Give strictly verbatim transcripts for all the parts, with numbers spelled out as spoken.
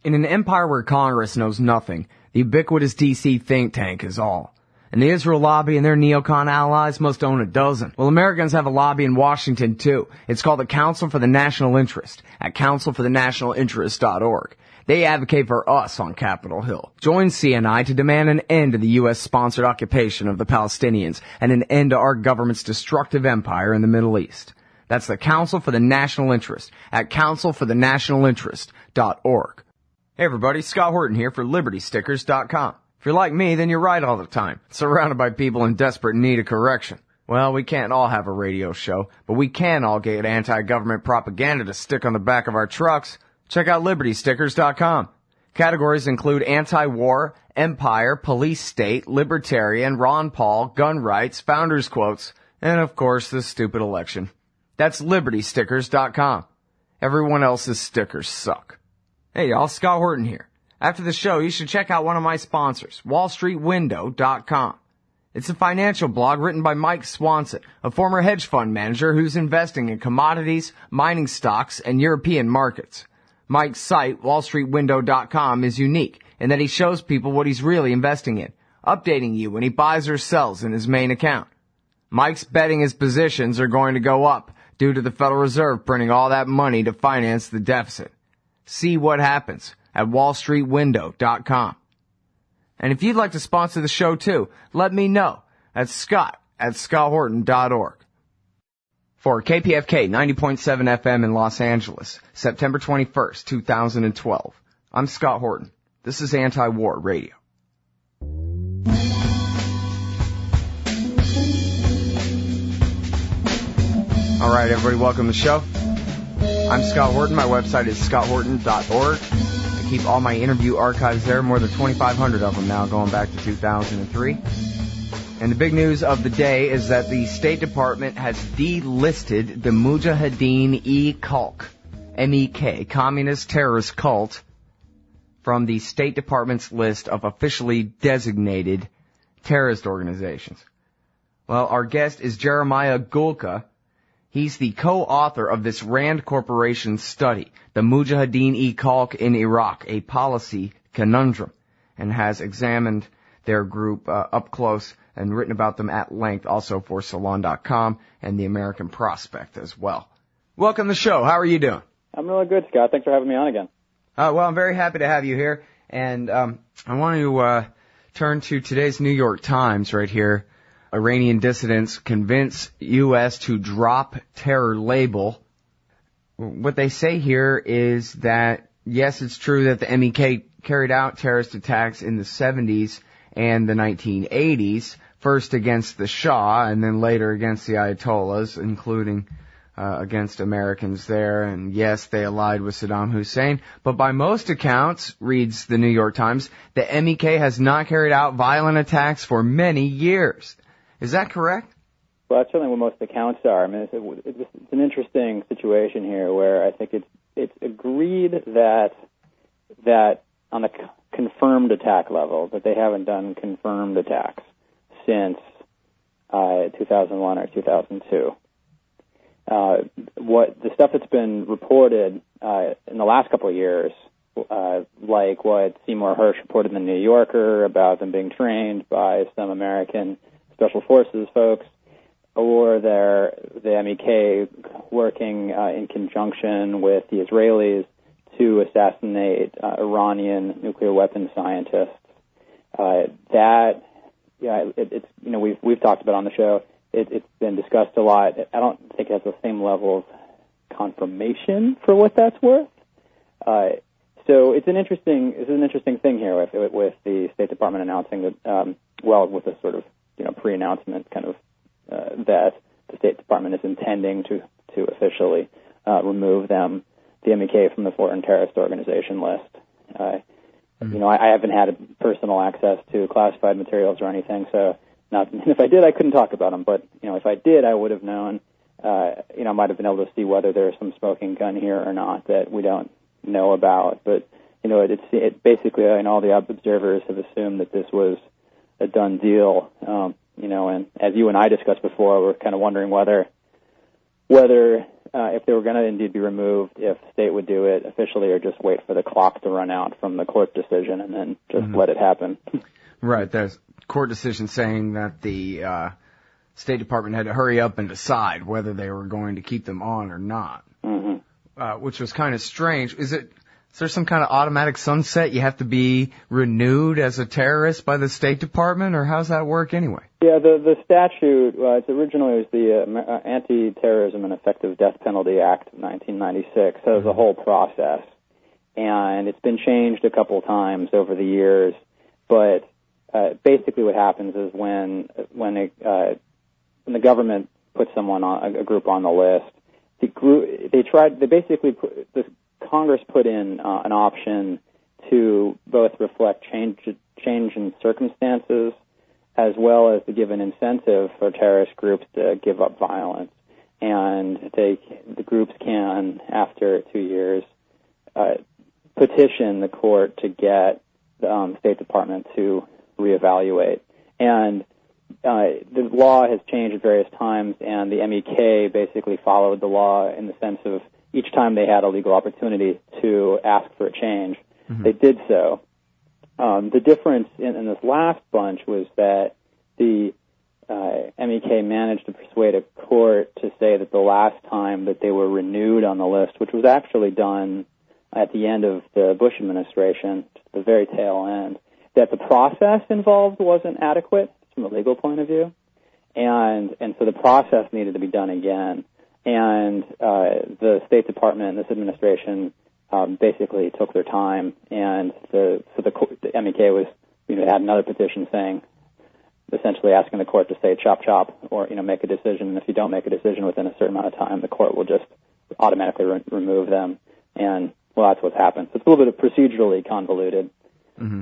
In an empire where Congress knows nothing, the ubiquitous D C think tank is all. And the Israel lobby and their neocon allies must own a dozen. Well, Americans have a lobby in Washington, too. It's called the Council for the National Interest at council for the national interest dot org. They advocate for us on Capitol Hill. Join C N I to demand an end to the U S-sponsored occupation of the Palestinians and an end to our government's destructive empire in the Middle East. That's the Council for the National Interest at council for the national interest dot org. Hey everybody, Scott Horton here for Liberty Stickers dot com. If you're like me, then you're right all the time, surrounded by people in desperate need of correction. Well, we can't all have a radio show, but we can all get anti-government propaganda to stick on the back of our trucks. Check out Liberty Stickers dot com. Categories include anti-war, empire, police state, libertarian, Ron Paul, gun rights, founders quotes, and of course the stupid election. That's Liberty Stickers dot com. Everyone else's stickers suck. Hey y'all, Scott Horton here. After the show, you should check out one of my sponsors, Wall Street Window dot com. It's a financial blog written by Mike Swanson, a former hedge fund manager who's investing in commodities, mining stocks, and European markets. Mike's site, Wall Street Window dot com, is unique in that he shows people what he's really investing in, updating you when he buys or sells in his main account. Mike's betting his positions are going to go up due to the Federal Reserve printing all that money to finance the deficit. See what happens at Wall Street Window dot com. And if you'd like to sponsor the show too, let me know at Scott at Scott Horton dot org. For K P F K ninety point seven F M in Los Angeles, September twenty-first, two thousand twelve, I'm Scott Horton. This is Anti-War Radio. All right, everybody, welcome to the show. I'm Scott Horton. My website is Scott Horton dot org. I keep all my interview archives there, more than twenty-five hundred of them now, going back to two thousand three. And the big news of the day is that the State Department has delisted the Mujahideen-e-Khalq, M E K, communist terrorist cult, from the State Department's list of officially designated terrorist organizations. Well, our guest is Jeremiah Gulka. He's the co-author of this Rand Corporation study, The Mujahideen-e-Khalq in Iraq, a Policy Conundrum, and has examined their group uh, up close and written about them at length, also for Salon dot com and the American Prospect as well. Welcome to the show. How are you doing? I'm really good, Scott. Thanks for having me on again. Uh, well, I'm very happy to have you here, and um, I want to uh, turn to today's New York Times right here. Iranian dissidents convince U S to drop terror label. What they say here is that, yes, it's true that the M E K carried out terrorist attacks in the seventies and the nineteen eighties, first against the Shah and then later against the Ayatollahs, including uh, against Americans there. And yes, they allied with Saddam Hussein. But by most accounts, reads the New York Times, the M E K has not carried out violent attacks for many years. Is that correct? Well, that's certainly what most accounts are. I mean, it's, it's, it's an interesting situation here where I think it's it's agreed that that on the c- confirmed attack level that they haven't done confirmed attacks since uh, two thousand one or two thousand two. Uh, what the stuff that's been reported uh, in the last couple of years, uh, like what Seymour Hersh reported in the New Yorker about them being trained by some American Special Forces folks, or their the M E K working uh, in conjunction with the Israelis to assassinate uh, Iranian nuclear weapons scientists. Uh, that, yeah, it, it's you know we've we've talked about on the show. It, it's been discussed a lot. I don't think it has the same level of confirmation for what that's worth. Uh, so it's an interesting it's an interesting thing here with with the State Department announcing that um, well with a sort of you know pre-announcement kind of uh, that the State Department is intending to to officially uh, remove them, the M E K, from the foreign terrorist organization list. Uh, mm-hmm. You know, I, I haven't had personal access to classified materials or anything, so not, if I did, I couldn't talk about them. But you know, if I did, I would have known. Uh, you know, I might have been able to see whether there's some smoking gun here or not that we don't know about. But you know, it, it's it basically, I know all the observers have assumed that this was a done deal. Um, you know, and as you and I discussed before, we're kind of wondering whether whether uh, if they were going to indeed be removed, if the state would do it officially or just wait for the clock to run out from the court decision and then just mm-hmm. let it happen. Right. There's court decision saying that the uh, State Department had to hurry up and decide whether they were going to keep them on or not, mm-hmm. uh, which was kind of strange. Is it? Is there some kind of automatic sunset? You have to be renewed as a terrorist by the State Department, or how's that work anyway? Yeah, the the statute, uh, it's originally was the uh, Anti-Terrorism and Effective Death Penalty Act of nineteen ninety-six. So it was a whole process, and it's been changed a couple times over the years. But uh, basically, what happens is when when it, uh, when the government puts someone on a group on the list, the group they tried they basically put the Congress put in uh, an option to both reflect change change in circumstances as well as to give an incentive for terrorist groups to give up violence. And they, the groups can, after two years, uh, petition the court to get the um, State Department to reevaluate. And uh, the law has changed at various times, and the M E K basically followed the law in the sense of each time they had a legal opportunity to ask for a change, mm-hmm. they did so. Um, the difference in, in this last bunch was that the uh, M E K managed to persuade a court to say that the last time that they were renewed on the list, which was actually done at the end of the Bush administration, the very tail end, that the process involved wasn't adequate from a legal point of view, and and so the process needed to be done again. And uh, the State Department and this administration um, basically took their time, and the so the, the M E K was you know had another petition saying, essentially asking the court to say chop chop or you know make a decision. And if you don't make a decision within a certain amount of time, the court will just automatically re- remove them. And well, that's what's happened. So it's a little bit of procedurally convoluted. Mm-hmm.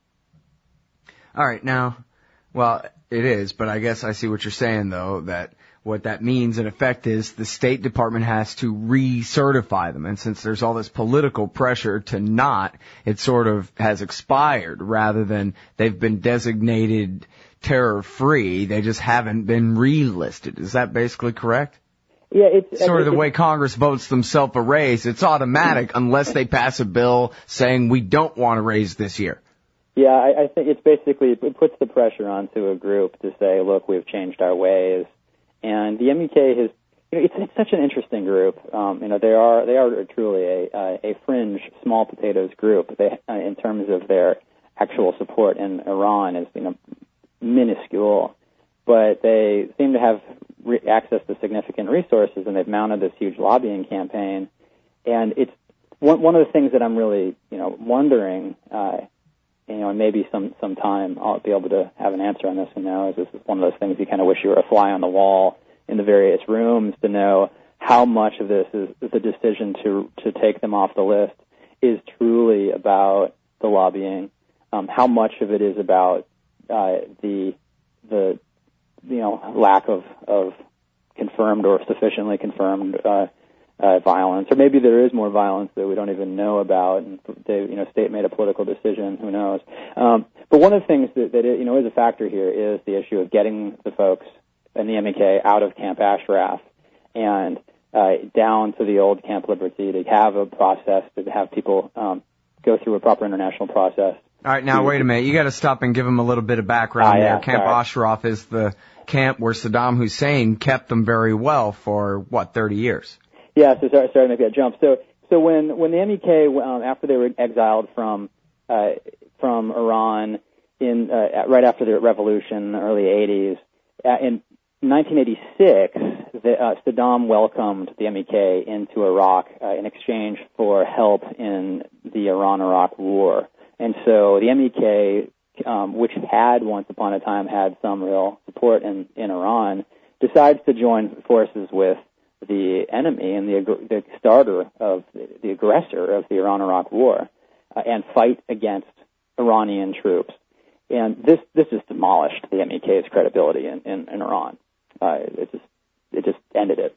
All right, now, well, it is, but I guess I see what you're saying though, that what that means, in effect, is the State Department has to recertify them. And since there's all this political pressure to not, it sort of has expired rather than they've been designated terror-free. They just haven't been relisted. Is that basically correct? Yeah, it's sort of the way Congress votes themselves a raise. It's automatic unless they pass a bill saying we don't want to raise this year. Yeah, I, I think it's basically, it puts the pressure onto a group to say, look, we've changed our ways. And the M E K has, you know, it's, it's such an interesting group. Um, you know, they are they are truly a a, a fringe, small potatoes group. They, uh, in terms of their actual support in Iran, is you know minuscule, but they seem to have re- access to significant resources, and they've mounted this huge lobbying campaign. And it's one one of the things that I'm really you know wondering. Uh, You know, and maybe some some time I'll be able to have an answer on this. Who knows? This is one of those things you kind of wish you were a fly on the wall in the various rooms to know how much of this is the decision to to take them off the list is truly about the lobbying. Um, how much of it is about uh, the the you know lack of of confirmed or sufficiently confirmed uh, uh, violence, or maybe there is more violence that we don't even know about, and they, you know, state made a political decision. Who knows? Um, but one of the things that, that you know is a factor here is the issue of getting the folks in the M E K out of Camp Ashraf and uh, down to the old Camp Liberty to have a process to have people um, go through a proper international process. All right, now wait a minute. You got to stop and give them a little bit of background ah, there. Yeah, Camp sorry. Ashraf is the camp where Saddam Hussein kept them very well for what thirty years. Yeah, so sorry, sorry to make that jump. So, so when when the M E K um, after they were exiled from uh, from Iran in uh, right after the revolution in the early eighties, uh, in nineteen eighty-six, the, uh, Saddam welcomed the M E K into Iraq uh, in exchange for help in the Iran-Iraq war. And so the M E K, um, which had once upon a time had some real support in, in Iran, decides to join forces with the enemy and the, the starter of the, the aggressor of the Iran-Iraq war uh, and fight against Iranian troops. And this this just demolished the M E K's credibility in, in, in Iran. Uh, it just it just ended it.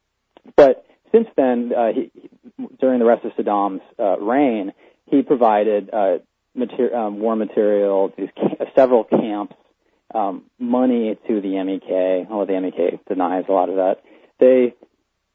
But since then, uh, he, during the rest of Saddam's uh, reign, he provided uh, mater- um, war material, these ca- several camps, um, money to the M E K. Although the M E K denies a lot of that, they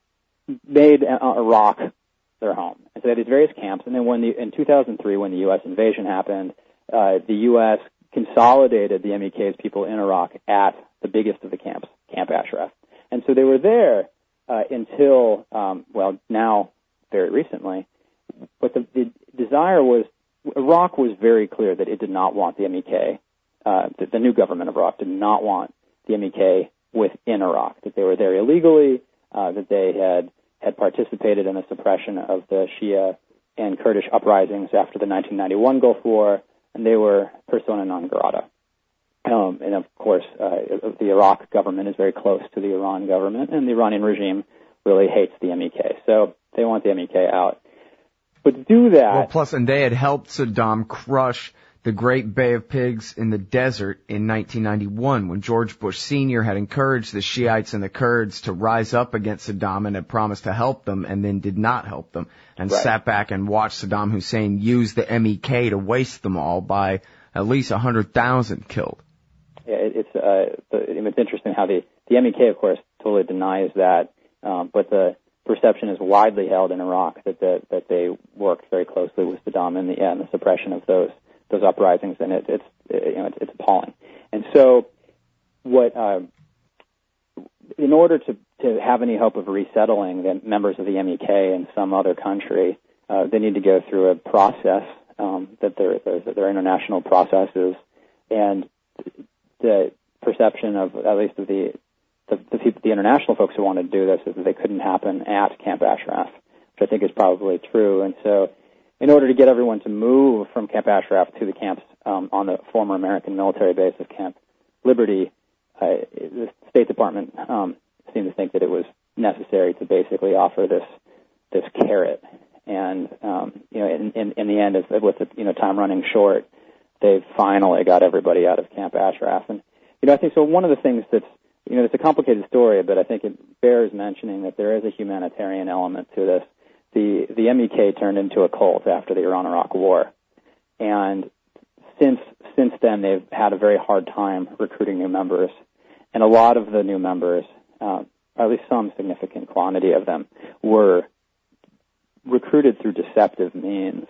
made uh, Iraq their home. And so they had these various camps. And then when the, in two thousand three, when the U S invasion happened, uh, the U S consolidated the M E K's people in Iraq at the biggest of the camps, Camp Ashraf. And so they were there uh, until, um, well, now, very recently. But the, the desire was, Iraq was very clear that it did not want the M E K, uh, the, the new government of Iraq did not want the M E K within Iraq, that they were there illegally, uh, that they had, had participated in the suppression of the Shia and Kurdish uprisings after the nineteen ninety-one Gulf War, and they were persona non grata. Um, and of course, uh, the Iraq government is very close to the Iran government, and the Iranian regime really hates the M E K. So they want the M E K out. But to do that... Well, plus, and they had helped Saddam crush the Great Bay of Pigs in the desert in nineteen ninety-one, when George Bush Senior had encouraged the Shiites and the Kurds to rise up against Saddam and had promised to help them, and then did not help them, and right. sat back and watched Saddam Hussein use the M E K to waste them all by at least one hundred thousand killed. Yeah, it, it's uh, it's interesting how the, the M E K, of course, totally denies that, um, but the perception is widely held in Iraq that the, that they worked very closely with Saddam in the, yeah, in the suppression of those those uprisings, and it, it's you know it's, it's appalling. And so, what uh, in order to to have any hope of resettling the members of the M E K in some other country, uh, they need to go through a process um, that there that there are international processes, and the perception of at least of the the, the, people, the international folks who want to do this is that they couldn't happen at Camp Ashraf, which I think is probably true. And so, in order to get everyone to move from Camp Ashraf to the camps um, on the former American military base of Camp Liberty, uh, the State Department um, seemed to think that it was necessary to basically offer this this carrot. And um, you know, in, in, in the end, with the you know time running short, they finally got everybody out of Camp Ashraf. And you know, I think so. One of the things that's you know, it's a complicated story, but I think it bears mentioning that there is a humanitarian element to this. The the M E K turned into a cult after the Iran-Iraq War, and since since then they've had a very hard time recruiting new members, and a lot of the new members, uh, or at least some significant quantity of them, were recruited through deceptive means.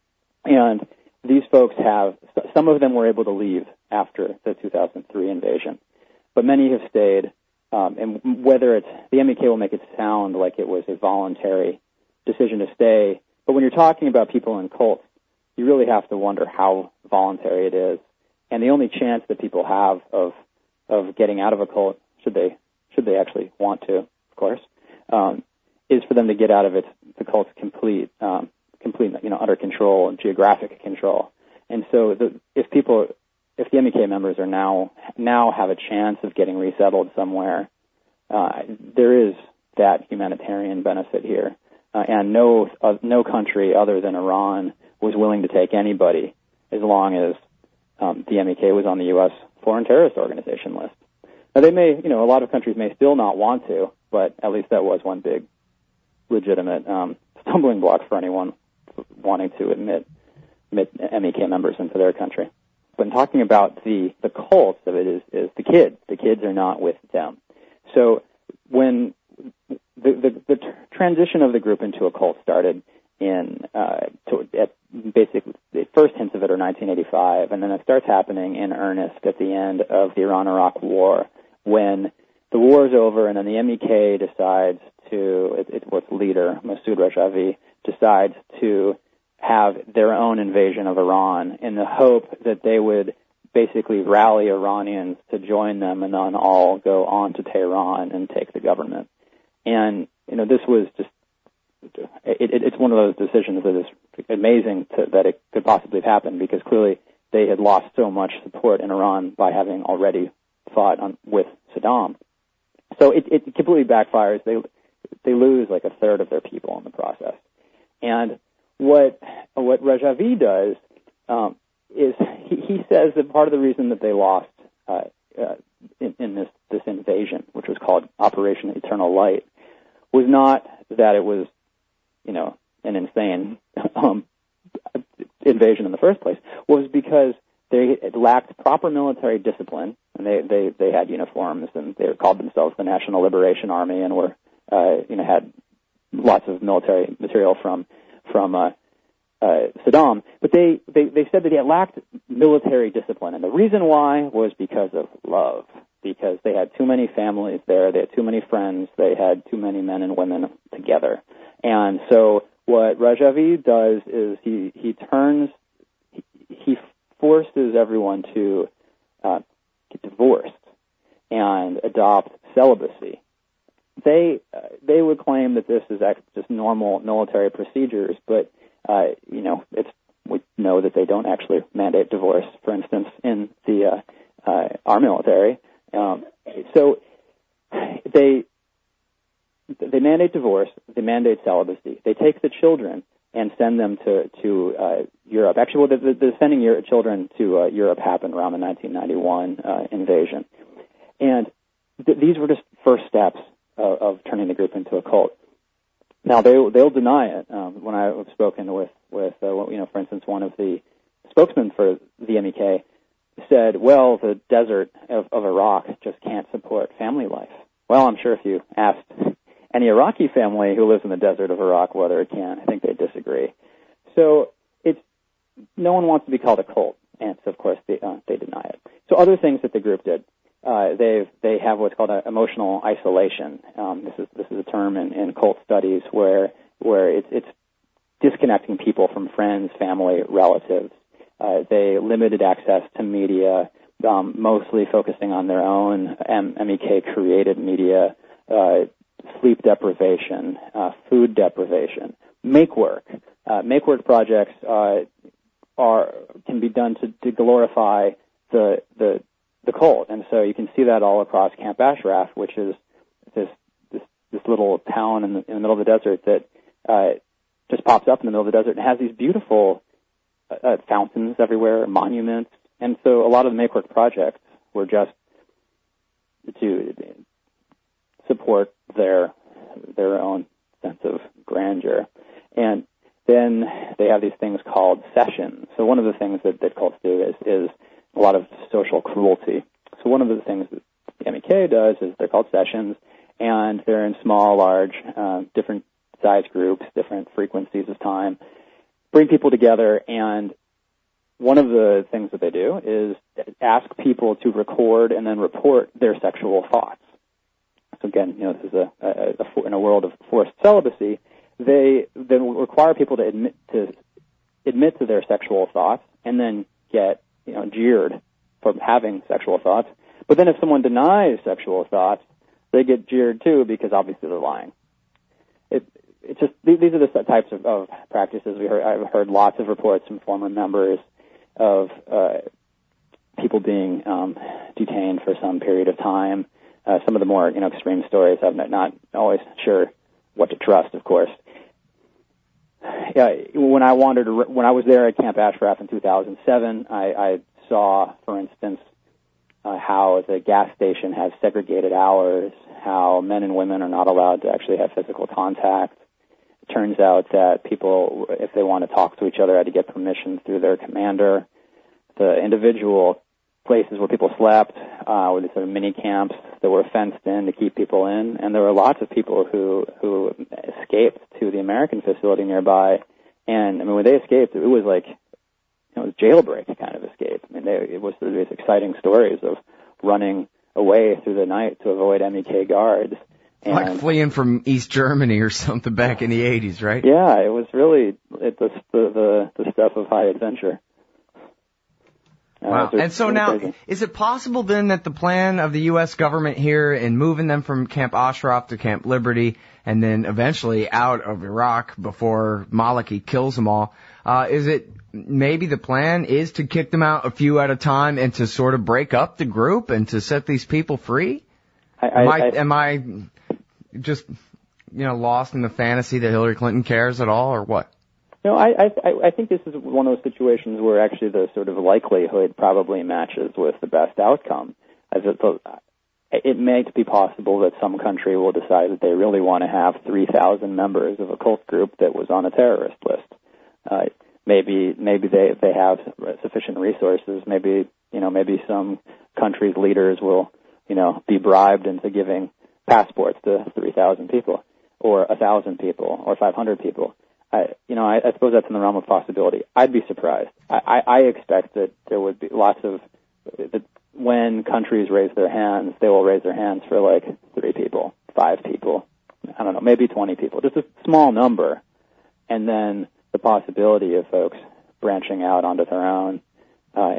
And these folks have, some of them were able to leave after the two thousand three invasion, but many have stayed. Um, and whether it's, the M E K will make it sound like it was a voluntary decision to stay, but when you're talking about people in cults, you really have to wonder how voluntary it is. And the only chance that people have of of getting out of a cult, should they should they actually want to, of course, um, is for them to get out of its the cult's complete um, complete you know utter control and geographic control. And so the, if people if the M E K members are now now have a chance of getting resettled somewhere, uh, there is that humanitarian benefit here. Uh, and no uh, no country other than Iran was willing to take anybody as long as um, the M E K was on the U S Foreign Terrorist Organization list. Now they may, you know, a lot of countries may still not want to, but at least that was one big legitimate um, stumbling block for anyone wanting to admit, admit M E K members into their country. When talking about the the cults of it is, is the kids. The kids are not with them. So when The, the, the transition of the group into a cult started in, uh, to, at basically, the first hints of it are nineteen eighty-five, and then it starts happening in earnest at the end of the Iran-Iraq War, when the war is over, and then the M E K decides to, it, it, its leader, Masoud Rajavi, decides to have their own invasion of Iran in the hope that they would basically rally Iranians to join them and then all go on to Tehran and take the government. And, you know, this was just, it, it, it's one of those decisions that is amazing to, that it could possibly have happened, because clearly they had lost so much support in Iran by having already fought on, with Saddam. So it, it completely backfires. They, they lose like a third of their people in the process. And what, what Rajavi does, um, is he, he says that part of the reason that they lost, uh, uh, in, in this, this invasion, which was called Operation Eternal Light, was not that it was, you know, an insane um, invasion in the first place, was because they lacked proper military discipline, and they, they, they had uniforms, and they called themselves the National Liberation Army, and were, uh, you know, had lots of military material from from uh, uh, Saddam. But they, they they said that it lacked military discipline, and the reason why was because of love. Because they had too many families there, they had too many friends, they had too many men and women together. And so what Rajavi does is he, he turns, he, he forces everyone to uh, get divorced and adopt celibacy. They uh, they would claim that this is just normal military procedures, but uh, you know, it's we know that they don't actually mandate divorce, for instance, in the uh, uh, our military. Um, so they they mandate divorce, they mandate celibacy. They take the children and send them to to uh, Europe. Actually, well, the, the sending your children to uh, Europe happened around the nineteen ninety-one uh, invasion, and th- these were just first steps of, of turning the group into a cult. Now they they'll deny it. Um, when I've spoken with with uh, you know, for instance, one of the spokesmen for the M E K said, well, the desert of, of Iraq just can't support family life. Well, I'm sure if you asked any Iraqi family who lives in the desert of Iraq whether it can, I think they'd disagree. So it's no one wants to be called a cult, and so of course they, uh, they deny it. So other things that the group did, uh, they've they have what's called a emotional isolation. Um, this is this is a term in, in cult studies where where it's, it's disconnecting people from friends, family, relatives. Uh, they limited access to media, um, mostly focusing on their own M- MEK created media, uh, sleep deprivation, uh, food deprivation, make work. Uh, make work projects uh, are can be done to, to glorify the the the cult, and so you can see that all across Camp Ashraf, which is this this, this little town in the, in the middle of the desert that uh, just pops up in the middle of the desert and has these beautiful Uh, fountains everywhere, monuments, and so a lot of the Make-Work projects were just to support their their own sense of grandeur. And then they have these things called sessions. So one of the things that, that cults do is, is a lot of social cruelty. So one of the things that the M E K does is they're called sessions, and they're in small, large, uh, different size groups, different frequencies of time, bring people together, and one of the things that they do is ask people to record and then report their sexual thoughts. So again, you know, this is a, a, a in a world of forced celibacy. They then require people to admit to admit to their sexual thoughts and then get, you know, jeered for having sexual thoughts. But then if someone denies sexual thoughts, they get jeered too because obviously they're lying. It, It's just these are the types of, of practices we heard. I've heard lots of reports from former members of uh, people being um, detained for some period of time. Uh, some of the more you know extreme stories, I'm not always sure what to trust. Of course, yeah. When I wandered, when I was there at Camp Ashraf in two thousand seven, I, I saw, for instance, uh, how the gas station has segregated hours, how men and women are not allowed to actually have physical contact. It turns out that people, if they want to talk to each other, had to get permission through their commander. The individual places where people slept uh, were these sort of mini camps that were fenced in to keep people in, and there were lots of people who who escaped to the American facility nearby. And I mean, when they escaped, it was like you know, it was jailbreak kind of escape. I mean, they, it was these exciting stories of running away through the night to avoid M E K guards. And, like fleeing from East Germany or something back in the eighties, right? Yeah, it was really it, the, the the stuff of high adventure. Uh, wow. So and so now, crazy. Is it possible then that the plan of the U S government here in moving them from Camp Ashraf to Camp Liberty and then eventually out of Iraq before Maliki kills them all, uh, is it maybe the plan is to kick them out a few at a time and to sort of break up the group and to set these people free? I, am I, I, I, am I just, you know, lost in the fantasy that Hillary Clinton cares at all, or what? No, I, I, I think this is one of those situations where actually the sort of likelihood probably matches with the best outcome. As it, it may be possible that some country will decide that they really want to have three thousand members of a cult group that was on a terrorist list. Uh, maybe, maybe they, they have sufficient resources. Maybe, you know, maybe some countries' leaders will, you know, be bribed into giving passports to three thousand people. or a thousand people or five hundred people. I, you know, I, I suppose that's in the realm of possibility. I'd be surprised. I, I, I expect that there would be lots of that when countries raise their hands, they will raise their hands for like three people, five people, I don't know, maybe twenty people, just a small number, and then the possibility of folks branching out onto their own uh,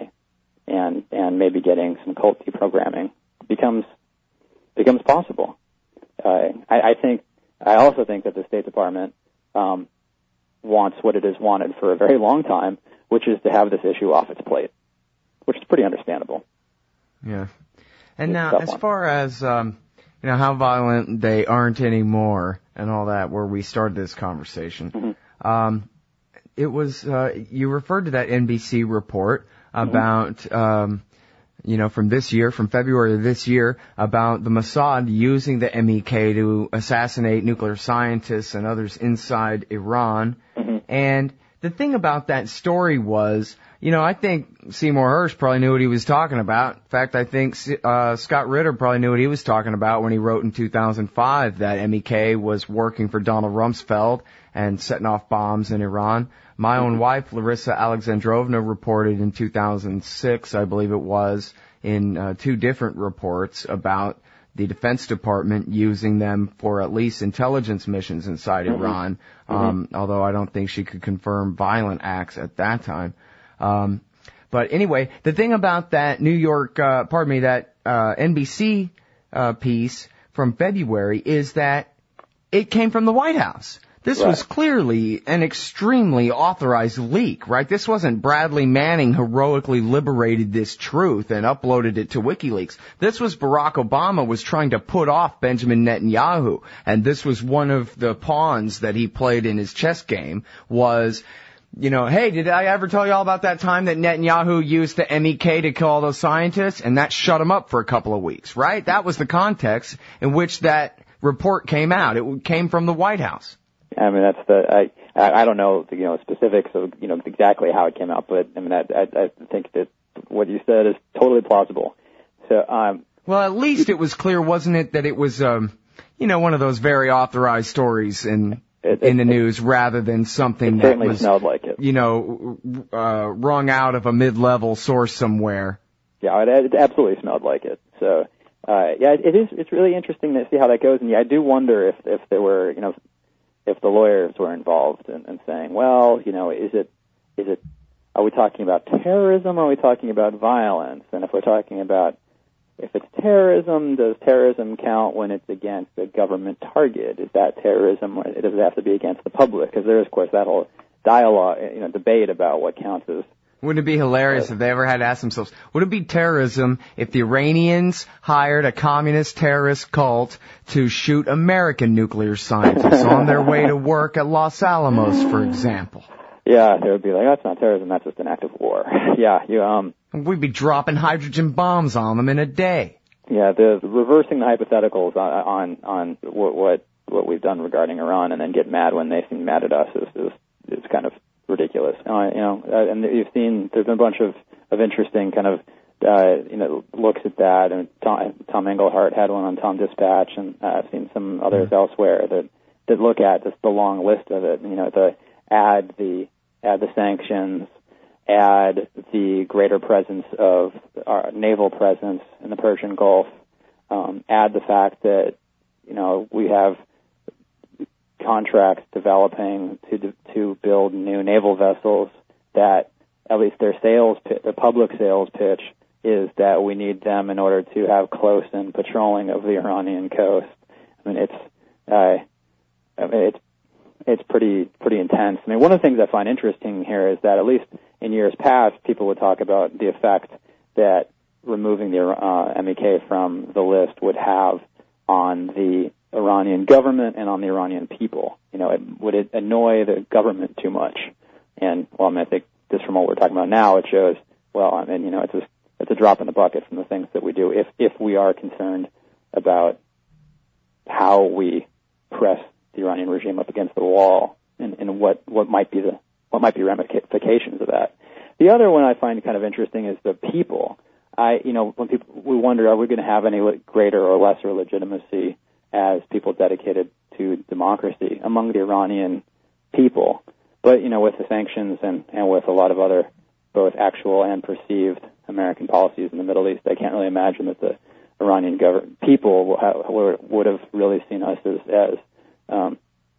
and and maybe getting some cult deprogramming becomes becomes possible. Uh, I, I think. I also think that the State Department um, wants what it has wanted for a very long time, which is to have this issue off its plate, which is pretty understandable. Yeah. And now, as far as um, you know, how violent they aren't anymore and all that, where we started this conversation, mm-hmm. um, it was uh, you referred to that N B C report about. Mm-hmm. Um, you know, from this year, from February of this year, about the Mossad using the M E K to assassinate nuclear scientists and others inside Iran. Mm-hmm. And the thing about that story was, you know, I think Seymour Hersh probably knew what he was talking about. In fact, I think uh, Scott Ritter probably knew what he was talking about when he wrote in two thousand five that M E K was working for Donald Rumsfeld and setting off bombs in Iran. My own wife, Larissa Alexandrovna, reported in two thousand six, I believe it was, in uh, two different reports about the Defense Department using them for at least intelligence missions inside mm-hmm. Iran, um, mm-hmm. although I don't think she could confirm violent acts at that time. Um, but anyway, the thing about that New York, uh, pardon me, that uh, N B C uh, piece from February is that it came from the White House. This right. was clearly an extremely authorized leak, right? This wasn't Bradley Manning heroically liberated this truth and uploaded it to WikiLeaks. This was Barack Obama was trying to put off Benjamin Netanyahu, and this was one of the pawns that he played in his chess game was, you know, hey, did I ever tell you all about that time that Netanyahu used the M E K to kill all those scientists? And that shut him up for a couple of weeks, right? That was the context in which that report came out. It came from the White House. I mean, that's the, I, I don't know, the, you know, specifics of, you know, exactly how it came out, but I mean, I, I, I think that what you said is totally plausible. So, um, well, at least it was clear, wasn't it, that it was, um, you know, one of those very authorized stories in, it, it, in the news rather than something that was, smelled like it. you know, uh, wrung out of a mid-level source somewhere. Yeah, it, it absolutely smelled like it. So, uh, yeah, it is, it's really interesting to see how that goes. And yeah, I do wonder if, if there were, you know, if the lawyers were involved in, in saying, well, you know, is it, is it, are we talking about terrorism or are we talking about violence? And if we're talking about, if it's terrorism, does terrorism count when it's against a government target? Is that terrorism or does it have to be against the public? Because there is, of course, that whole dialogue, you know, debate about what counts as. Wouldn't it be hilarious if they ever had to ask themselves, would it be terrorism if the Iranians hired a communist terrorist cult to shoot American nuclear scientists on their way to work at Los Alamos, for example? Yeah, they would be like, that's not terrorism, that's just an act of war. Yeah, you, um... We'd be dropping hydrogen bombs on them in a day. Yeah, the reversing the hypotheticals on, on, on what, what, what we've done regarding Iran and then get mad when they seem mad at us is, is, is kind of ridiculous. Uh, you know, uh, and you've seen there's been a bunch of, of interesting kind of uh, you know looks at that. And Tom, Tom Engelhardt had one on Tom Dispatch, and uh, I've seen some others mm-hmm. elsewhere that that look at just the long list of it. You know, to add the add the sanctions, add the greater presence of our naval presence in the Persian Gulf, um, add the fact that you know we have contracts developing to to build new naval vessels that at least their sales their public sales pitch is that we need them in order to have close-in patrolling of the Iranian coast. I mean it's uh, I mean it's it's pretty pretty intense. I mean one of the things I find interesting here is that at least in years past people would talk about the effect that removing the uh, M E K from the list would have on the Iranian government and on the Iranian people. You know, it, would it annoy the government too much? And, well, I mean, I think just from what we're talking about now, it shows, well, I mean, you know, it's a, it's a drop in the bucket from the things that we do if, if we are concerned about how we press the Iranian regime up against the wall and, and what, what might be the, what might be ramifications of that. The other one I find kind of interesting is the people. I, you know, when people, we wonder, are we going to have any greater or lesser legitimacy as people dedicated to democracy among the Iranian people. But, you know, with the sanctions and, and with a lot of other both actual and perceived American policies in the Middle East, I can't really imagine that the Iranian government people will have, would have really seen us as, as um,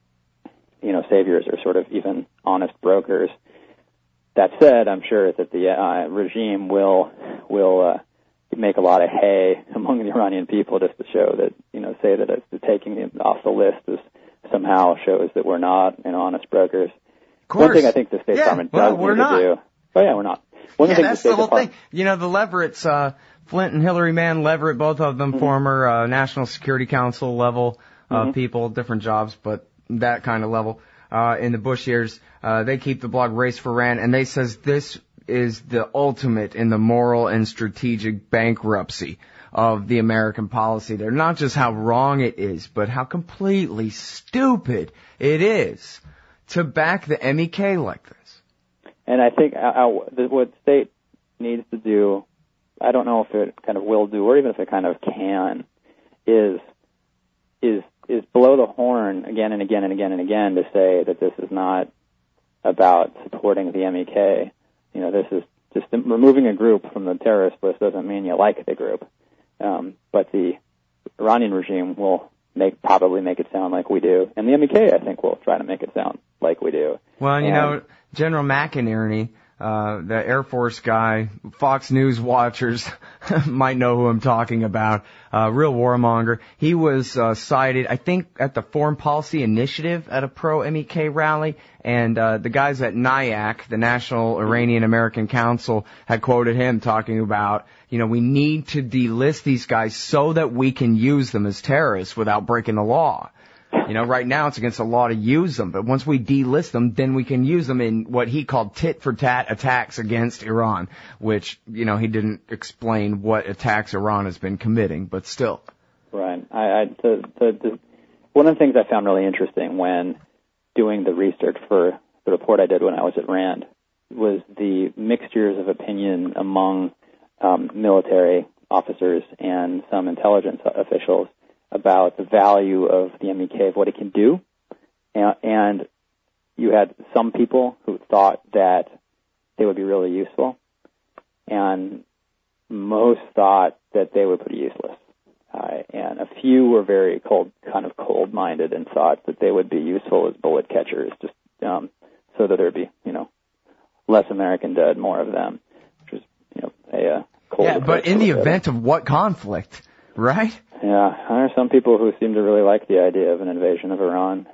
you know, saviors or sort of even honest brokers. That said, I'm sure that the uh, regime will will uh, make a lot of hay among the Iranian people just to show that, you know, say that it's taking it off the list is somehow shows that we're not, you know, honest brokers. Of course. One thing I think the State yeah, Department well, does we're need not. to do. Oh yeah, we're not. One yeah, thing that's the, the whole Department, thing. You know, the Leverets, uh, Flint and Hillary Mann Leverett, both of them mm-hmm. former uh, National Security Council level uh, mm-hmm. people, different jobs, but that kind of level. Uh, in the Bush years, uh, they keep the blog Race for Rand, and they says this is the ultimate in the moral and strategic bankruptcy of the American policy there. Not just how wrong it is, but how completely stupid it is to back the M E K like this. And I think uh, what state needs to do, I don't know if it kind of will do, or even if it kind of can, is is is blow the horn again and again and again and again to say that this is not about supporting the M E K. You know, this is just removing a group from the terrorist list doesn't mean you like the group. Um, but the Iranian regime will make probably make it sound like we do, and the M E K, I think, will try to make it sound like we do. Well, you and, know, General McInerney, uh, the Air Force guy, Fox News watchers might know who I'm talking about, uh, real warmonger. He was uh, cited, I think, at the Foreign Policy Initiative at a pro-M E K rally, and uh, the guys at NIAC, the National Iranian American Council, had quoted him talking about, you know, we need to delist these guys so that we can use them as terrorists without breaking the law. You know, right now it's against the law to use them, but once we delist them, then we can use them in what he called tit-for-tat attacks against Iran, which, you know, he didn't explain what attacks Iran has been committing, but still. Right. I, I the, the, the, one of the things I found really interesting when doing the research for the report I did when I was at RAND was the mixtures of opinion among um, military officers and some intelligence officials about the value of the M E K, of what it can do. And, and you had some people who thought that they would be really useful, and most thought that they were pretty useless. Uh, and a few were very cold, kind of cold-minded, and thought that they would be useful as bullet catchers, just um, so that there'd be, you know, less American dead, more of them, which is, you know, a uh, cold. Yeah, but in the event of what conflict, right? Yeah, there are some people who seem to really like the idea of an invasion of Iran.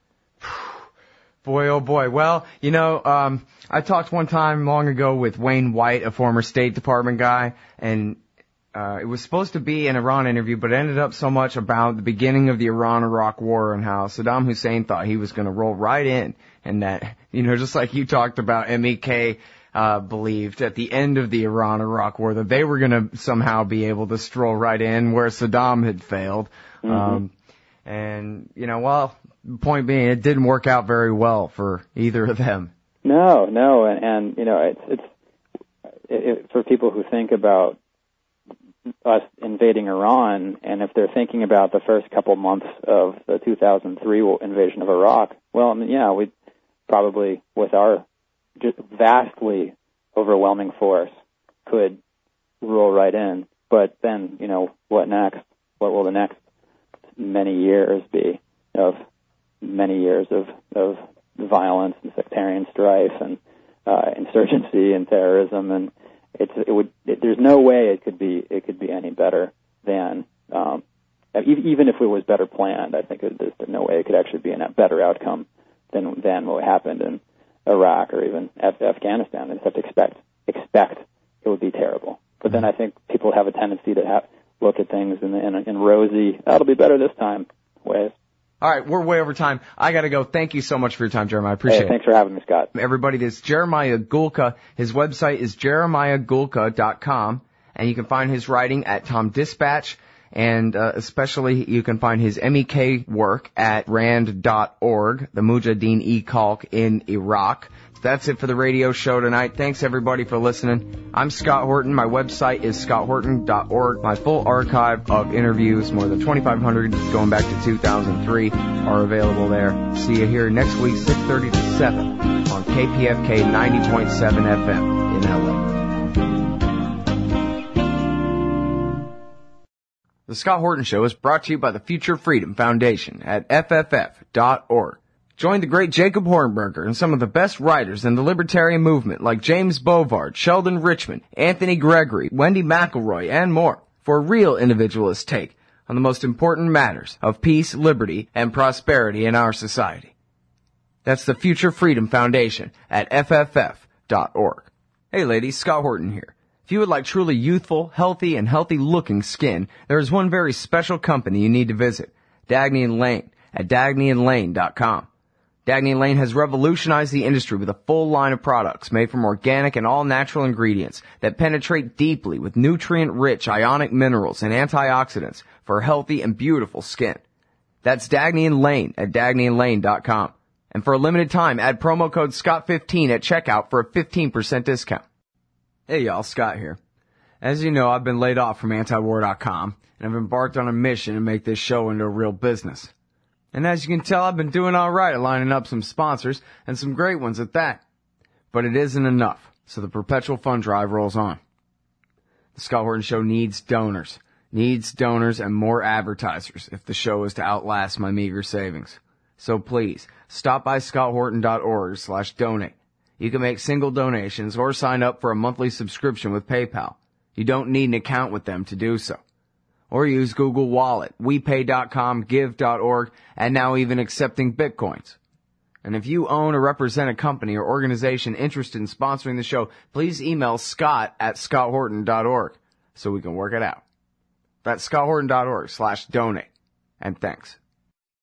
Boy, oh boy. Well, you know, um, I talked one time long ago with Wayne White, a former State Department guy, and uh, it was supposed to be an Iran interview, but it ended up so much about the beginning of the Iran-Iraq War and how Saddam Hussein thought he was going to roll right in, and that, you know, just like you talked about, M E K Uh, believed at the end of the Iran-Iraq War that they were going to somehow be able to stroll right in where Saddam had failed. Mm-hmm. Um, and, you know, well, point being, it didn't work out very well for either of them. No, no, and, and you know, it's, it's it, it, for people who think about us invading Iran, and if they're thinking about the first couple months of the two thousand three invasion of Iraq, well, I mean, yeah, we probably, with our just vastly overwhelming force, could roll right in. But then, you know, what next? What will the next many years be of many years of, of violence and sectarian strife and uh, insurgency and terrorism? And it's it would it, there's no way it could be it could be any better than um, even if it was better planned. I think it, there's no way it could actually be a better outcome than than what happened in Iraq or even Af- Afghanistan. They just have to expect expect it would be terrible. But then I think people have a tendency to have, look at things in, in, in rosy, that'll be better this time ways. All right, we're way over time. I got to go. Thank you so much for your time, Jeremiah. I appreciate hey, thanks it. Thanks for having me, Scott. Everybody, this is Jeremiah Gulka. His website is jeremiah gulka dot com, and you can find his writing at Tom Dispatch. And uh, especially you can find his M E K work at rand dot org, the Mujahideen-e-Khalq in Iraq. That's it for the radio show tonight. Thanks everybody for listening. I'm Scott Horton. My website is scott horton dot org. My full archive of interviews, more than twenty-five hundred going back to two thousand three, are available there. See you here next week, six thirty to seven on K P F K ninety point seven F M in L A. The Scott Horton Show is brought to you by the Future Freedom Foundation at F F F dot org. Join the great Jacob Hornberger and some of the best writers in the libertarian movement like James Bovard, Sheldon Richman, Anthony Gregory, Wendy McElroy, and more for a real individualist take on the most important matters of peace, liberty, and prosperity in our society. That's the Future Freedom Foundation at F F F dot org. Hey ladies, Scott Horton here. If you would like truly youthful, healthy, and healthy-looking skin, there is one very special company you need to visit, Dagny and Lane at dagny and lane dot com. Dagny and Lane has revolutionized the industry with a full line of products made from organic and all-natural ingredients that penetrate deeply with nutrient-rich ionic minerals and antioxidants for healthy and beautiful skin. That's Dagny and Lane at dagny and lane dot com. And for a limited time, add promo code Scott fifteen at checkout for a fifteen percent discount. Hey y'all, Scott here. As you know, I've been laid off from anti war dot com, and I've embarked on a mission to make this show into a real business. And as you can tell, I've been doing alright at lining up some sponsors, and some great ones at that. But it isn't enough, so the perpetual fund drive rolls on. The Scott Horton Show needs donors. Needs donors and more advertisers if the show is to outlast my meager savings. So please, stop by scott horton dot org slash donate. You can make single donations or sign up for a monthly subscription with PayPal. You don't need an account with them to do so. Or use Google Wallet, we pay dot com, give dot org, and now even accepting Bitcoins. And if you own or represent a company or organization interested in sponsoring the show, please email scott at scott horton dot org so we can work it out. That's scott horton dot org slash donate. And thanks.